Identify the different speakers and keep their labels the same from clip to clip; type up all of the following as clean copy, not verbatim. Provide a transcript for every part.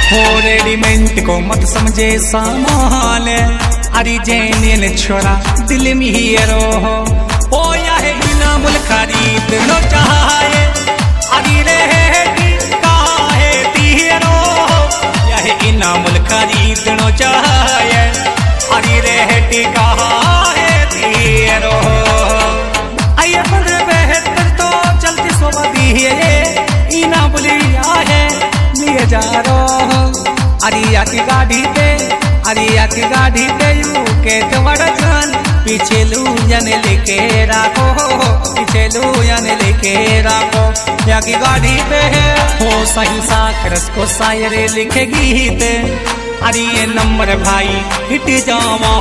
Speaker 1: हो रेडीमेड को मत समझे सामान, अरे जैन छोरा दिल में हीरो हो या है बिना मुल खरीद लो चाहे, अरे रेडी कहा है तीरो या है इना मुल खरीद लो चाहे, अरे रेडी कहा है तीरो। आइए पर बेहतर तो चलती सोवा दिए इना बुलिया है लिए जा रो, अरिया की गाड़ी पे, अरिया की गाड़ी पे यू के वड़न पीछे लूजन लेके राखो, पीछे लूजन लेके राखो या की गाड़ी पे है हो सही साकरस को शायरे लिखे गीत, अरे ये नंबर भाई हिट जावा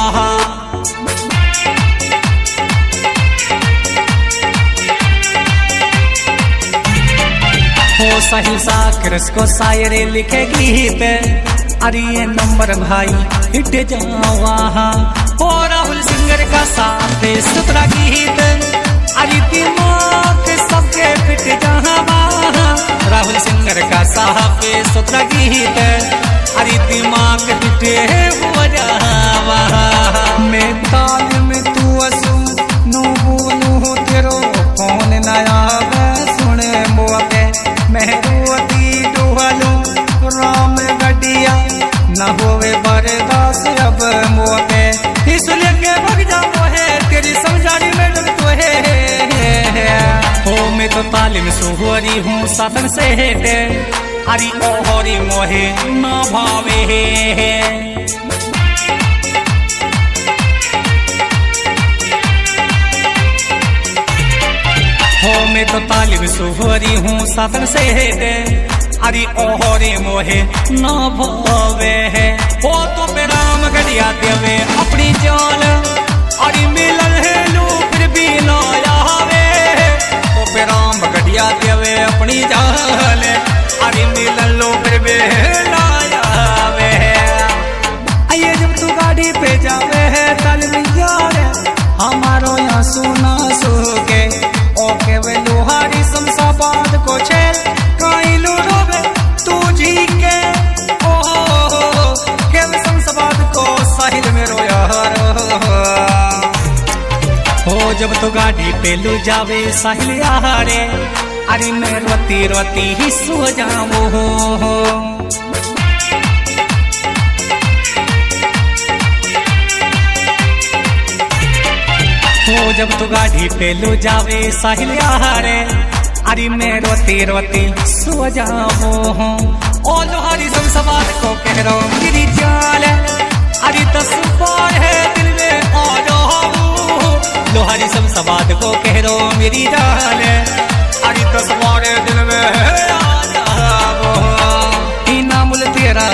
Speaker 1: हो सही साकरस को शायरे लिखे गीत, अरे ये नंबर भाई हिट जावा हो राहुल सिंगर का साफ सुथरा गीत, अरे दिमाग सबके फिट जावा राहुल सिंगर का साफ सुथरा गीत, अरे दिमाग फिट हो जावा। मैं ताल में तू असू नो बोलू तेरो कौन नया सुने मुआ पे मेहरुअती डुहलू राम गडिया न होवे बरदास अब मुआ पे इसलिए के भग जाओ है तेरी समझानी मैडम तो है हो मैं तो तालीम सुहरी हूँ साधन से हेटे, अरे ओहरी मोहे न भावे हो मैं तो तालिब सुहरी हूँ साधन से हेटे, अरे ओहरे मोहे न भावे हो तो पे राम गढ़िया देवे अपनी जान, अरे मिलन है लो फिर भी न आवे तो पे राम गढ़िया देवे अपनी जान, अरे मिलन लो फिर भी न आवे। आइए जब तू गाड़ी पे जावे है तालिब यार हमारो यहाँ सुना सुके ओके वे लोहारी शमशाबाद को छेल काइलू रोवे तू जी के ओ के वे शमशाबाद को साहिल में रोया हो जब तो गाड़ी पे लू जावे साहिल यारे, अरे मैं रोती रोती ही सो जाऊं हो जब तो गाड़ी पे लू जावे साहिल यारे, अरे मैं रोती रोती सो जाऊं ओ लोहारी शमशाबाद को कह रो मेरी जान, अरे 10 बार है दिल में आ जाऊं लोहारी शमशाबाद को कह रो मेरी जान, अरे 10 बार दिल में आ जाऊं इनामुल तेरा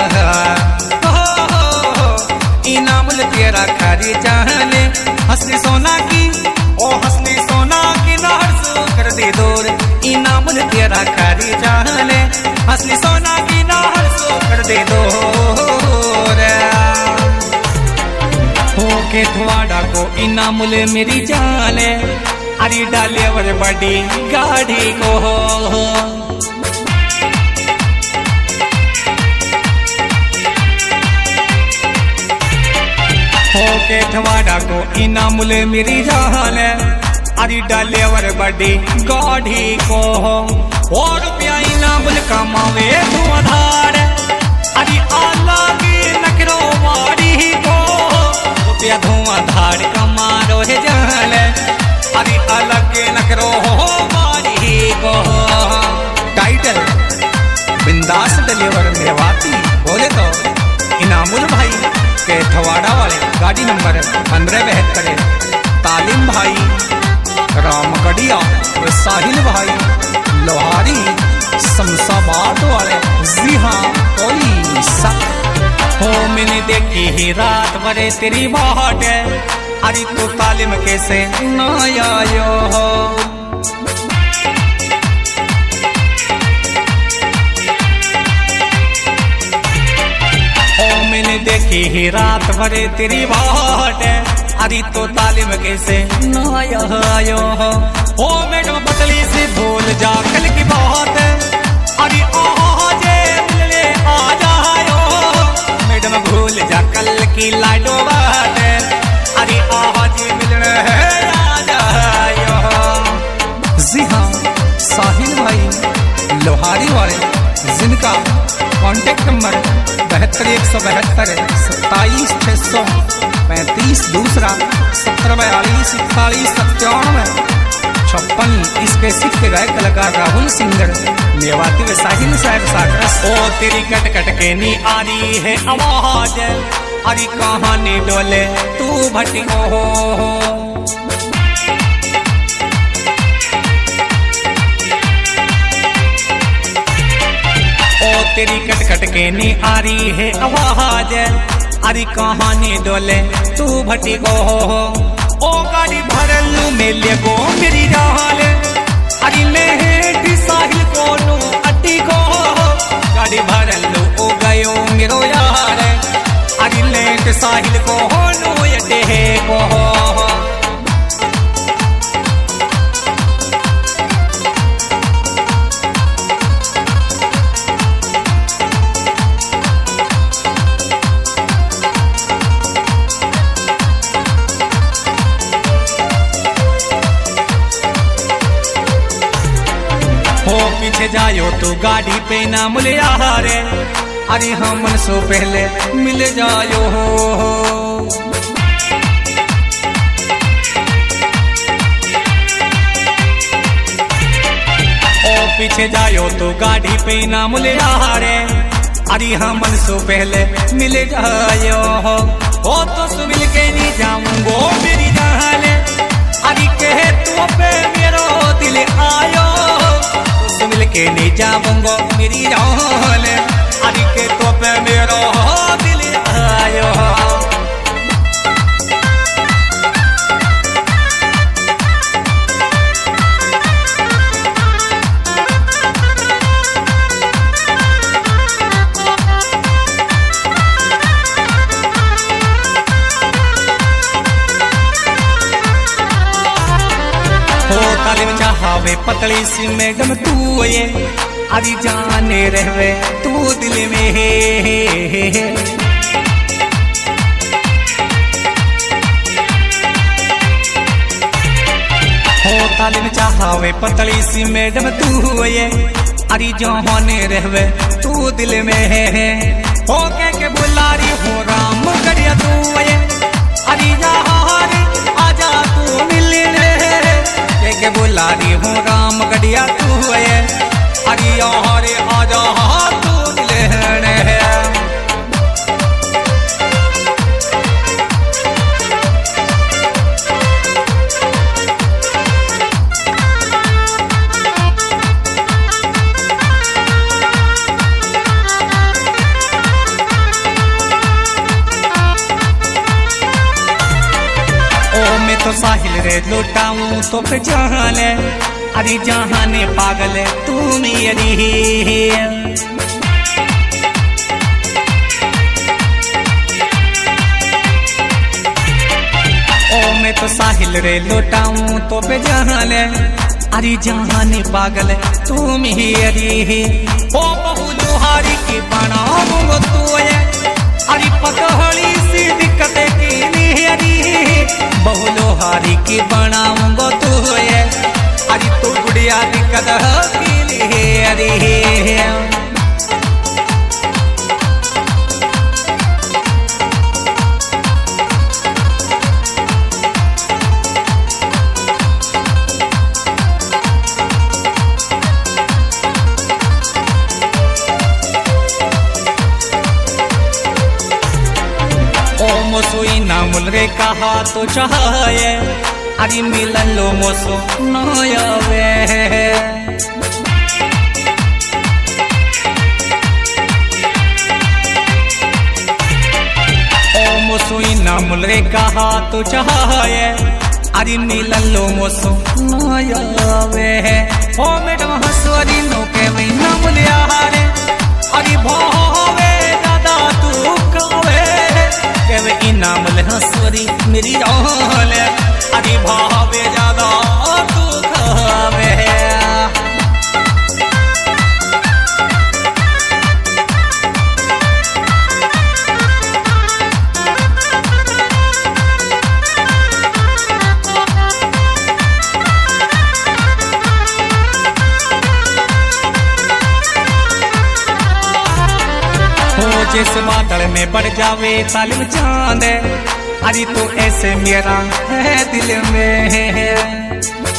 Speaker 1: इनामुल तेरा खारी जाने हंसनी सोना की ओ हंसनी सोना की नहर सो कर दे दूर इनामुल तेरा खारी जाने हंसनी सोना की नहर सो कर दे दूर हो के थवाड़ा को इनामुल मेरी जाने, अरे डाले वर बड़ी गाड़ी को हो के ठवाड़ा को इनामुल मेरी जान, अरे डालेवर बड़ी गाड़ी को हो रुपया इनामुल कमावे धुआंधार, अरे आला की नखरो वाड़ी को रुपया धुआंधार कमा रो है जान, अरे अलग के नखरो वाड़ी को टाइटल बिंदास डालेवर मेवाती बोले तो इनामुल भाई के थवाड़ा वाले गाड़ी नंबर 1572 तालिम भाई रामगढ़िया और साहिल भाई लोहारी शमशाबाद वाले, जी हाँ कोई शक हो मैंने देखी ही रात भरे तेरी बाट, अरे तू तालिम कैसे न आयो हो मैंने देखी ही रात भरे तेरी बाट, अरे तो तालिम कैसे न आयो हो मैडम बदली से भूल जा कल की बात, अरे आज मिलने आ जा कॉन्टेक्ट नंबर 72 172 27 635, दूसरा 70 42 41 97 56। इसके सिख के गायक कलाकार राहुल सिंगर, मेवाती व साहिल साहब सागरस। ओ तेरी कट कट के नी आ रही है आवाज, अरे कहानी डोले तू भटी हो। ओ तेरी कट कट के नी आ रही है आवाज, अरे कहानी डोले तू भटी हो। ओ गाड़ी भरलू मेले गो मेरी जाल, अरे लेट साहिल को नो अड्डी को। गाड़ी भरलू ओ गयो मेरो यार, अरे लेट साहिल को नो अड्डे को। पीछे जायो तो गाड़ी पे ना मिले यारे, अरे हमन सो पहले मिल जायो हो। ओ पीछे जायो तो गाड़ी पे ना मिले यारे, अरे हमन सो पहले मिल जायो हो। ओ तो सो मिल के नहीं जाऊंगो मेरी जान, अरे कहे तू पे मेरो दिल आयो। मिल के नहीं जाऊंगो मेरी जान, अरे के तो पे मेरो दिल आयो। तालीम चाहवे पतली सी मैडम तू ये, अरे जाने रहवे तू दिल में। हो तालीम चाहवे पतली सी मैडम तू ये, अरे जाने रहवे तू दिल में। हो के बुलारी हो राम गड़िया तू ये, अरे यार आजा तू मिलने। के बुलारी हूँ राम गड़िया तू है, अरे यार आजा तू लेने। ओ मैं तो साहिल रे लुटाऊं तो फिर जहाने, अरे जहाने पागल तू मेरी। ओ मैं तो साहिल रे लुटाऊं तो फिर जहाने, अरे जहाने पागल तू मेरी। ओ बहु लोहारी की बनाऊंगो तू ये, अरे पकड़ी सी दिक्कत की नहीं। बहु लोहारी की बनाऊंगो तू ये, अरे तू गुड़िया दिक्कत की लिए। अरे मोसोई नामुल रे कहा तो चाहे, अरे मिलन लो मोसो नयावे। ओ मोसोई नामुल रे कहा तो चाहे, अरे मिलन लो मोसो नयावे। ओ मैडम हसवरी नो के वही नामुल यारे, अरे भावे दादा तू कावे। केवे इनाम ले हंसवरी मेरी जान, अरे भावे ज्यादा तू खावे। जैसे बादल में बढ़ जावे तालिम चांद, अरे तो ऐसे मेरा है दिल में।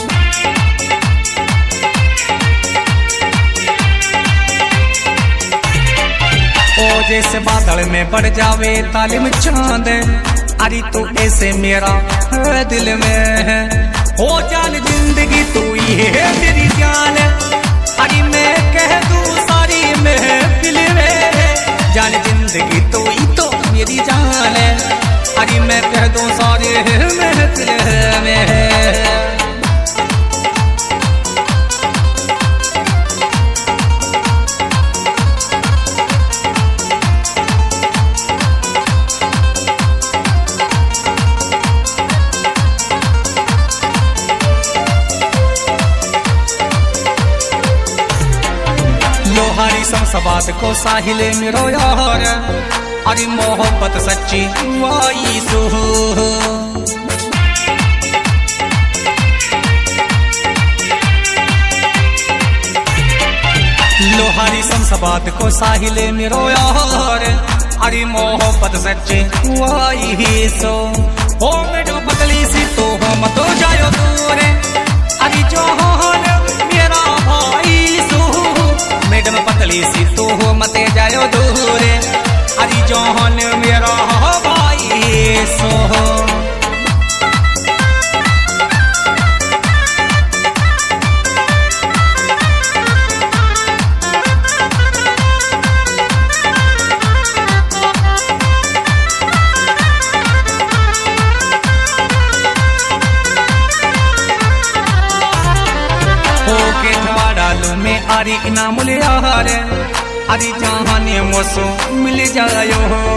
Speaker 1: ओ जैसे बादल में बढ़ जावे तालिम चांद, अरे तो ऐसे मेरा है दिल में। हो जान जिंदगी तू ही है मेरी जान, अरे मैं कह दूं सारी महफिल में, जान जिंदगी तू ही तो मेरी जान है, अरे मैं कह दूं सारी महफिल में। लोहारी संसबात को साहिल मेरो यार, अरे मोहब्बत सच्ची वाई सो। लोहारी संसबात को साहिल मेरो यार, अरे मोहब्बत सच्ची वाई सो। ओ मेरे पतली सी तो हो मत जायो दूर, अरे जो मेरा भाई सो। मैडम पतली सी तू हो मत जायो दूर, अरे जौहन मेरा भाई सो। में आरी इनाम यार, अरे जहाने मोसो मिल जायो।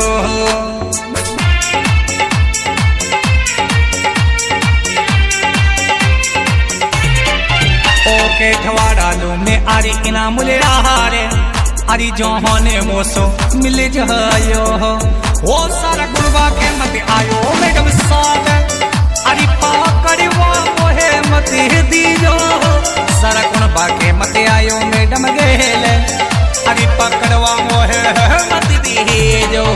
Speaker 1: ओके ठवाड़ा लो में आरी इनाम यार, अरे जहाने मोसो मिल जायो। वो सारा गुरबा के मत आयो मैडम साथ, अरे पाकड़वा मोहे मत दीजो। सारा गुरबा के मत आयो मैडम गेल, अरे पकड़वा मोहे मत दीजो।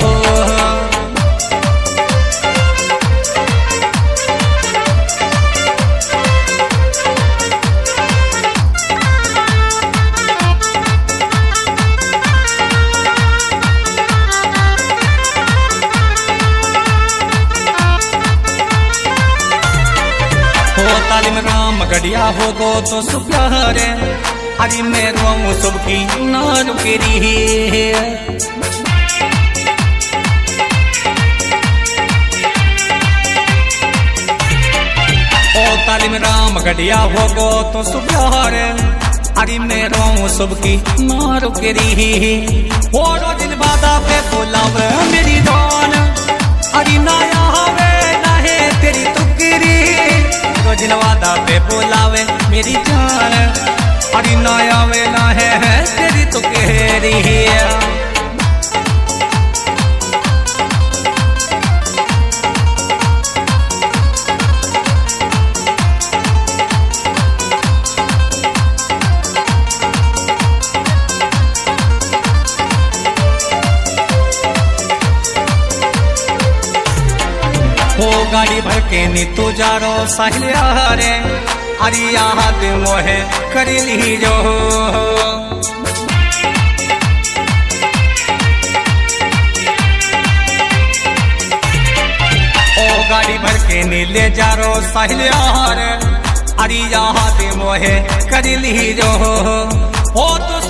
Speaker 1: तालिम राम गढ़िया हो गो तो सुप्यार, अरे मैं रोऊं सबकी ना रुकेरी। ओ तालिम राम गढ़िया हो गो तो सुप्यार, अरे मैं रोऊं सबकी ना रुकेरी। वो दिन बादा पे बोलावे मेरी जान, अरे ना आवे ना है तेरी तुकरी। रोज वादा पे बोलावे मेरी जान, अरे ना आवे ना है तेरी तो कहरी। हो गाड़ी भर के नी तू जा रो साहिल यार, अरे याद मोहे कर ली जो। ओ गाड़ी भर के नी ले जा रो साहिल यार, अरे याद मोहे कर ली जो। हो तो